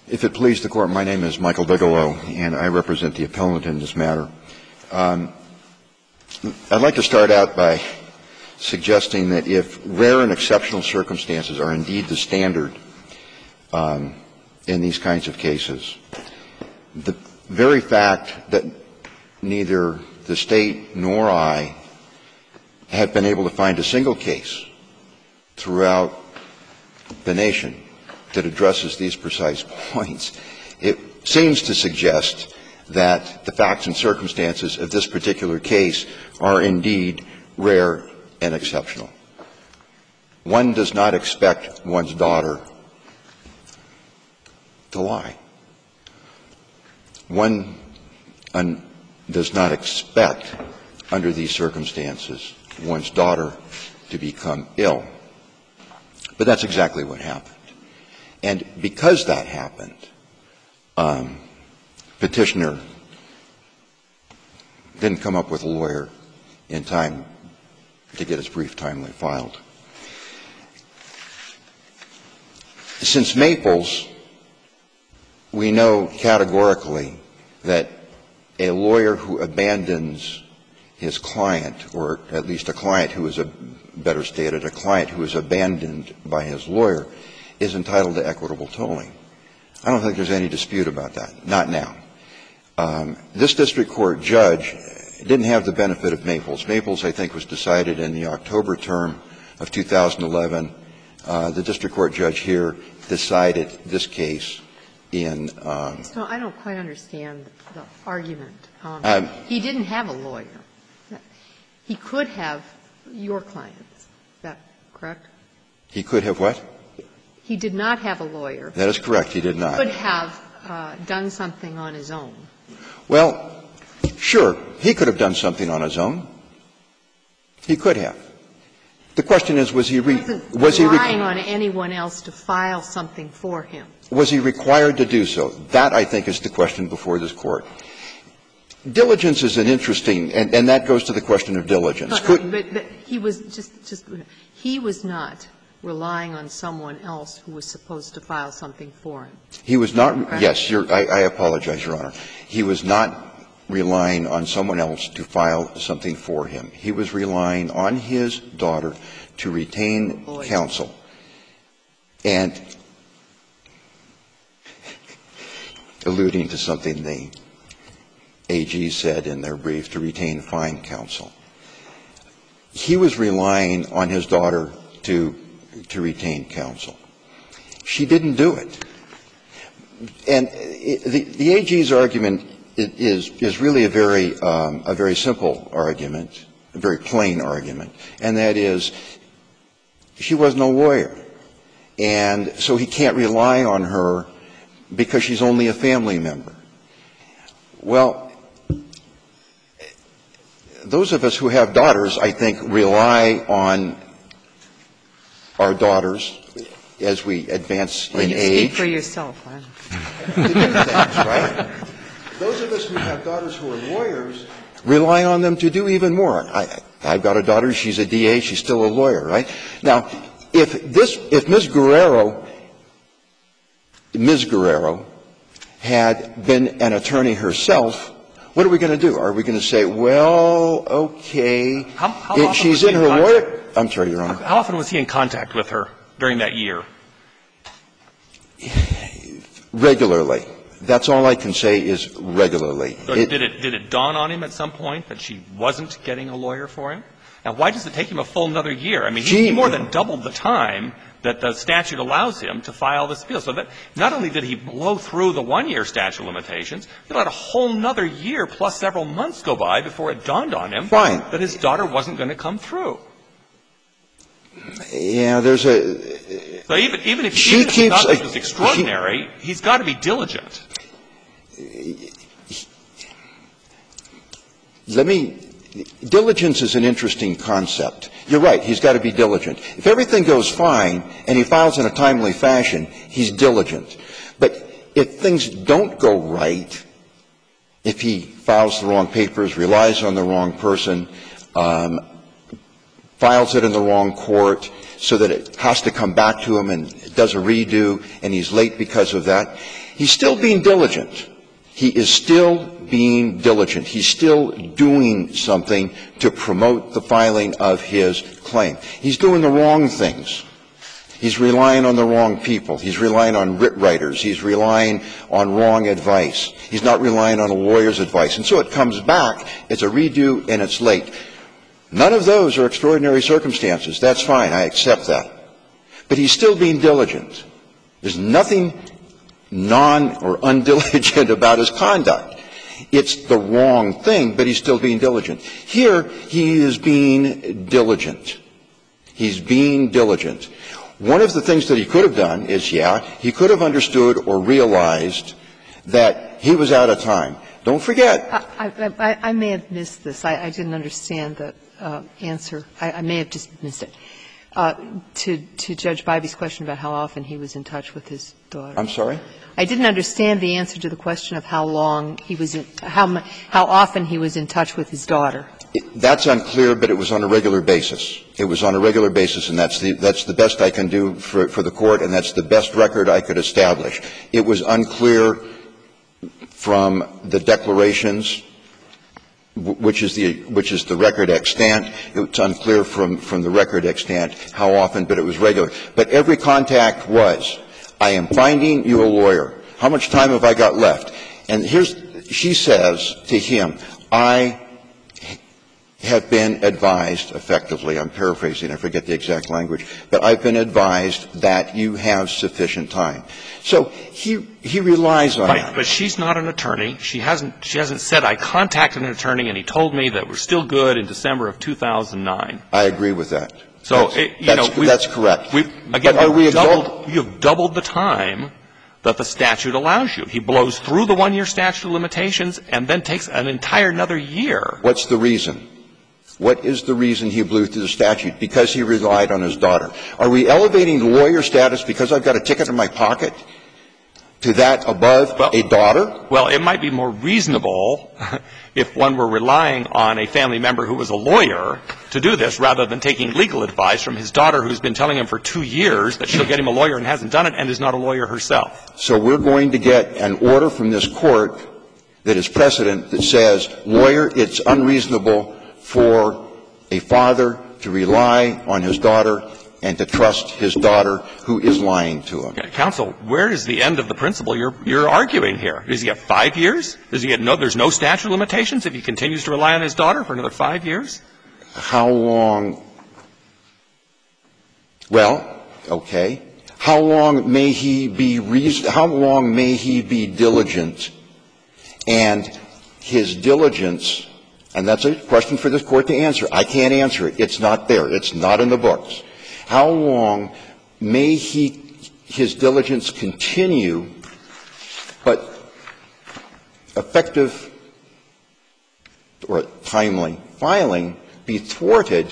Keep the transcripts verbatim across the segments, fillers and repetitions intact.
If it please the Court, my name is Michael Bigelow, and I represent the appellant in this matter. Um, I'd like to start out by suggesting that if rare and exceptional circumstances are indeed the standard um, in these kinds of cases, the very fact that neither the State nor I have been able to find a single case throughout the nation that addresses these precise points, it seems to suggest that the facts and circumstances of this particular case are indeed rare and exceptional. One does not expect one's daughter to lie. One un- does not expect, under these circumstances, one's daughter to become ill. But that's exactly what happened. And because that happened, um, petitioner didn't come up with a lawyer in time to get his brief timely filed. Since Maples, we know categorically that a lawyer who abandons his client, or at least a client who is, a, better stated, a client who is abandoned by his lawyer, is entitled to equitable tolling. I don't think there's any dispute about that. Not now. Um, this district court judge didn't have the benefit of Maples. Maples, I think, was decided in the October term of two thousand eleven. Uh, the district court judge here decided this case in um, So I don't quite understand the argument. Um, um, he didn't have a lawyer. He could have your client. Is that correct? He could have what? He did not have a lawyer. That is correct. He did not. He could have uh, done something on his own. Well, sure. He could have done something on his own. He could have. The question is, was he re- was he relying on anyone else to file something for him? Was he required to do so? That, I think, is the question before this Court. Diligence is an interesting, and, and that goes to the question of diligence. No, no, but, but he was just, just, he was not relying on someone else who was supposed to file something for him. He was not, right? yes, you're, I, I apologize, Your Honor. He was not relying on someone else to file something for him. He was relying on his daughter to retain counsel. And alluding to something the A G said in their brief, to retain fine counsel. He was relying on his daughter to, to retain counsel. She didn't do it. And the, the A G's argument is, is really a very, um, a very simple argument, a very plain argument, and that is she wasn't a lawyer. And so he can't rely on her because she's only a family member. Well, those of us who have daughters, I think, rely on our daughters as we advance well, in you age. Speak for yourself. Huh? To do things, right? Those of us who have daughters who are lawyers rely on them to do even more. I, I've got a daughter, she's a D A, she's still a lawyer, right? Now, if this, if Miz Guerrero, Miz Guerrero had been an attorney herself, what are we going to do? Are we going to say, well, okay, how, how it, she's in her lawyer? I'm sorry, Your Honor. How often was he in contact with her during that year? Regularly. That's all I can say is regularly. So it, did it did it dawn on him at some point that she wasn't getting a lawyer for him? Now, why does it take him a full another year? I mean, he, he more than doubled the time that the statute allows him to file this appeal. So that not only did he blow through the one-year statute of limitations, he let a whole another year plus several months go by before it dawned on him Fine. that his daughter wasn't going to come through. Yeah, there's a. So even even if, she even if keeps, he thought this was extraordinary, she, he's got to be diligent. Let me. Diligence is an interesting concept. You're right. He's got to be diligent. If everything goes fine and he files in a timely fashion, he's diligent. But if things don't go right, if he files the wrong papers, relies on the wrong person, um, files it in the wrong court, so that it has to come back to him and does a redo, and he's late because of that. He's still being diligent. He is still being diligent. He's still doing something to promote the filing of his claim. He's doing the wrong things. He's relying on the wrong people. He's relying on writ writers. He's relying on wrong advice. He's not relying on a lawyer's advice. And so it comes back, it's a redo, and it's late. None of those are extraordinary circumstances. That's fine. I accept that. But he's still being diligent. There's nothing non- or undiligent about his conduct. It's the wrong thing, but he's still being diligent. Here, he is being diligent. He's being diligent. One of the things that he could have done is, yeah, he could have understood or realized that he was out of time. Don't forget. I, I, I may have missed this. I, I didn't understand the uh, answer. I, I may have just missed it. Uh, to, to Judge Bybee's question about how often he was in touch with his daughter. I'm sorry? I didn't understand the answer to the question of how long he was in, how, how often he was in touch with his daughter. It, that's unclear, but it was on a regular basis. It was on a regular basis, and that's the, that's the best I can do for, for the court, and that's the best record I could establish. It was unclear from the declarations, which is the, which is the record extant. It's unclear from, from the record extant how often, but it was regular. But every contact was, I am finding you a lawyer. How much time have I got left? And here's, she says to him, I have been advised, effectively, I'm paraphrasing, I forget the exact language, but I've been advised that you have sufficient time. So he, he relies on right, that. But she's not an attorney. She hasn't, she hasn't said, I contacted an attorney and he told me that we're still good in December of two thousand nine. I agree with that. So, that's, it, you that's, know, that's correct. We've, again, but are we doubled, you've doubled the time that the statute allows you. He blows through the one-year statute of limitations and then takes an entire another year. What's the reason? What is the reason he blew through the statute? Because he relied on his daughter. Are we elevating lawyer status because I've got a ticket in my pocket to that above well, a daughter? Well, it might be more reasonable if one were relying on a family member who was a lawyer to do this rather than taking legal advice from his daughter who's been telling him for two years that she'll get him a lawyer and hasn't done it and is not a lawyer herself. So we're going to get an order from this court that is precedent that says, lawyer, it's unreasonable for a father to rely on his daughter and to trust his daughter who is lying to him. Okay. Counsel, where is the end of the principle you're, you're arguing here? Does he get five years? Does he get no, there's no statute of limitations if he continues to rely on his daughter for another five years? How long? Well, okay. How long may he be reason, how long may he be diligent? And his diligence, and that's a question for this court to answer. I can't answer it. It's not there. It's not in the books. How long may he, his diligence continue, but effective or timely filing be thwarted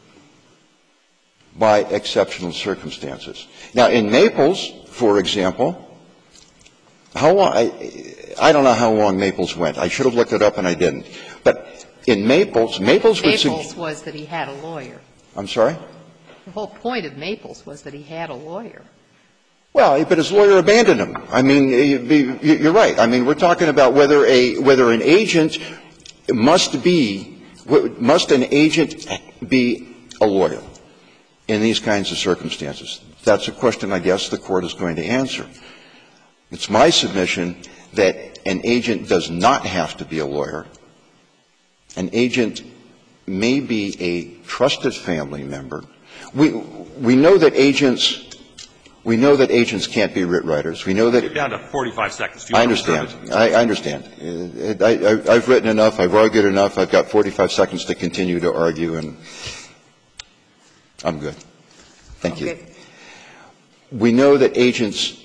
by exceptional circumstances? Now, in Maples, for example, how long, I, I don't know how long Maples went. I should have looked it up and I didn't. But in Maples, Maples would Maples was that he had a lawyer. I'm sorry? The whole point of Maples was that he had a lawyer. Well, but his lawyer abandoned him. I mean, you're right. I mean, we're talking about whether a whether an agent must be must an agent be a lawyer in these kinds of circumstances. That's a question I guess the court is going to answer. It's my submission that an agent does not have to be a lawyer. An agent may be a trusted family member. We we know that agents we know that agents can't be writ writers. We know that You're down to forty-five seconds. Do you I understand. I, I understand. I, I, I've written enough. I've argued enough. I've got forty-five seconds to continue to argue, and I'm good. Thank okay. you. We know that agents.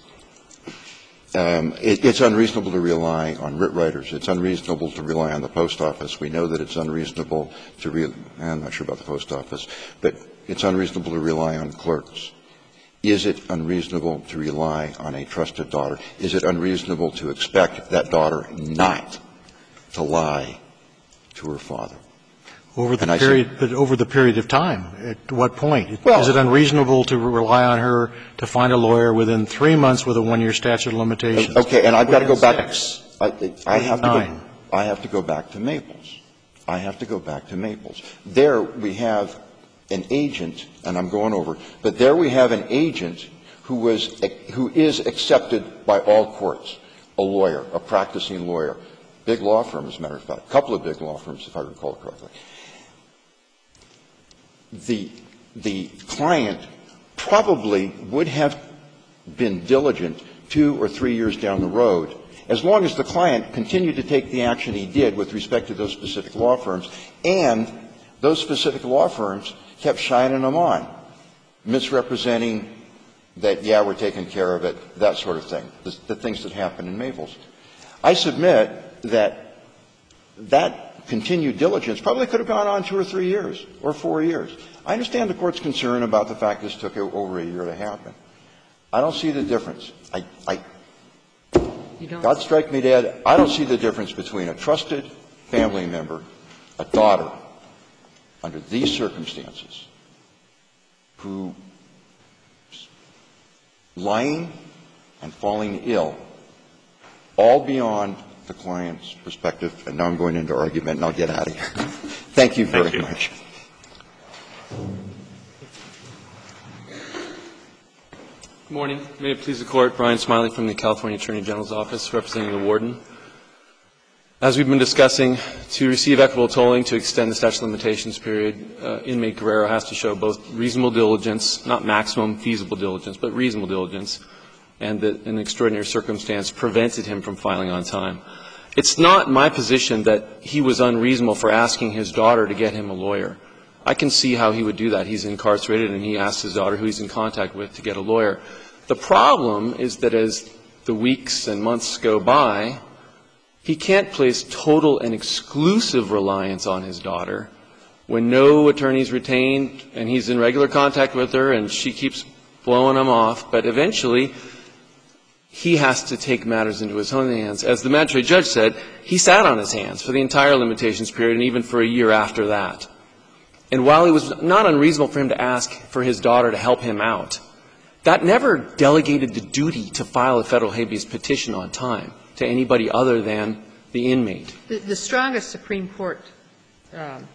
Um, it, it's unreasonable to rely on writ writers. It's unreasonable to rely on the post office. We know that it's unreasonable to re- I'm not sure about the post office, but it's unreasonable to rely on clerks. Is it unreasonable to rely on a trusted daughter? Is it unreasonable to expect that daughter not to lie to her father? Over the And I period, said, but over the period of time, at what point? Well, is it unreasonable to rely on her to find a lawyer within three months with a one-year statute of limitations? Okay, and I've got to go back. Six, I, I have to nine. go, I have to go back to Maples. I have to go back to Maples. There we have an agent, and I'm going over, but there we have an agent who was, who is accepted by all courts, a lawyer, a practicing lawyer, big law firm, as a matter of fact, a couple of big law firms, if I recall correctly. The, the client probably would have been diligent two or three years down the road, as long as the client continued to take the action he did with respect to those specific law firms, and those specific law firms kept shining them on, misrepresenting that, yeah, we're taking care of it, that sort of thing, the, the things that happen in Maples. I submit that that continued diligence probably could have gone on two or three years or four years. I understand the Court's concern about the fact this took over a year to happen. I don't see the difference. I, I, God strike me dead, I don't see the difference between a trusted family member, a daughter, under these circumstances, who lying and falling ill, all beyond the client's perspective, and now I'm going into argument, and I'll get out of here. Thank you very Thank you. much. Good morning. May it please the Court, Brian Smiley from the California Attorney General's Office, representing the warden. As we've been discussing, to receive equitable tolling to extend the statute of limitations period, uh, inmate Guerrero has to show both reasonable diligence, not maximum feasible diligence, but reasonable diligence, and that an extraordinary circumstance prevented him from filing on time. It's not my position that he was unreasonable for asking his daughter to get him a lawyer. I can see how he would do that. He's incarcerated, and he asks his daughter, who he's in contact with, to get a lawyer. The problem is that as the weeks and months go by, he can't place total and exclusive reliance on his daughter when no attorney is retained and he's in regular contact with her and she keeps blowing him off. But eventually, he has to take matters into his own hands. As the magistrate judge said, he sat on his hands for the entire limitations period and even for a year after that. And while it was not unreasonable for him to ask for his daughter to help him out, that never delegated the duty to file a federal habeas petition on time to anybody other than the inmate. The, the strongest Supreme Court um,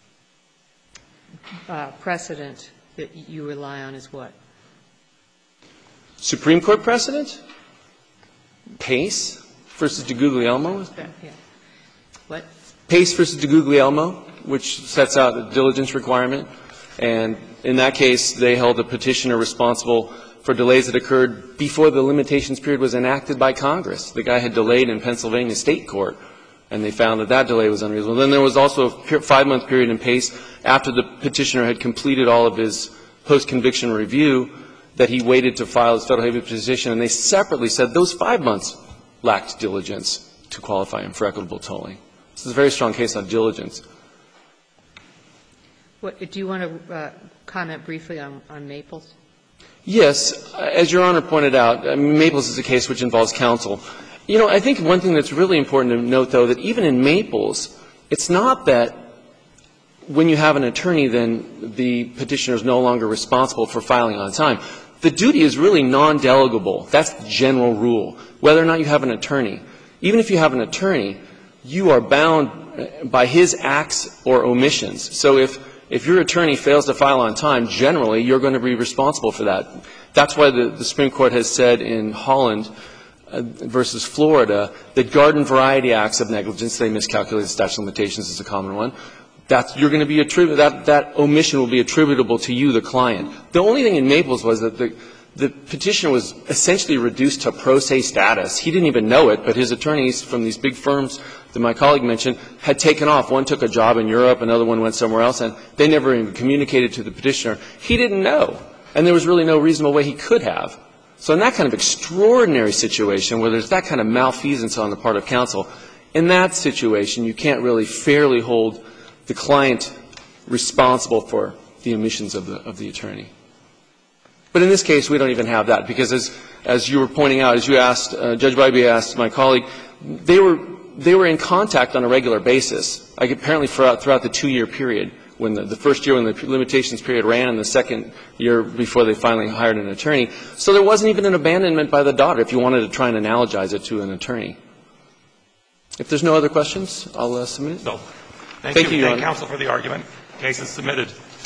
uh, precedent that you rely on is what? Supreme Court precedent? Pace versus DeGuglielmo? Yeah. What? Pace versus DeGuglielmo, which sets out a diligence requirement. And in that case, they held a petitioner responsible for delays that occurred before the limitations period was enacted by Congress. The guy had delayed in Pennsylvania State Court, and they found that that delay was unreasonable. Then there was also a five-month period in Pace after the petitioner had completed all of his post-conviction review that he waited to file his federal habeas petition, and they separately said those five months lacked diligence to qualify him for equitable tolling. This is a very strong case on diligence. What, do you want to uh, comment briefly on, on Maples? Yes. As Your Honor pointed out, I mean, Maples is a case which involves counsel. You know, I think one thing that's really important to note, though, that even in Maples, it's not that when you have an attorney, then the petitioner is no longer responsible for filing on time. The duty is really non-delegable. That's the general rule, whether or not you have an attorney. Even if you have an attorney, you are bound by his acts or omissions. So if If your attorney fails to file on time, generally you're going to be responsible for that. That's why the, the Supreme Court has said in Holland uh, versus Florida that garden variety acts of negligence, they miscalculated the statute of limitations is a common one, that's, you're going to be attributed, that, that omission will be attributable to you, the client. The only thing in Maples was that the, the petitioner was essentially reduced to pro se status. He didn't even know it, but his attorneys from these big firms that my colleague mentioned had taken off. One took a job in Europe, another one went somewhere else, and they never even communicated to the petitioner. He didn't know, and there was really no reasonable way he could have. So in that kind of extraordinary situation where there's that kind of malfeasance on the part of counsel, in that situation you can't really fairly hold the client responsible for the omissions of the, of the attorney. But in this case, we don't even have that, because as, as you were pointing out, as you asked, uh, Judge Bybee asked my colleague, they were they were in contact on a regular basis, like apparently throughout, throughout the two-year period, when the, the first year when the limitations period ran and the second year before they finally hired an attorney. So there wasn't even an abandonment by the daughter, if you wanted to try and analogize it to an attorney. If there's no other questions, I'll uh, submit it. So, thank, Thank you. you, Your Thank Honor. counsel for the argument. Case is submitted.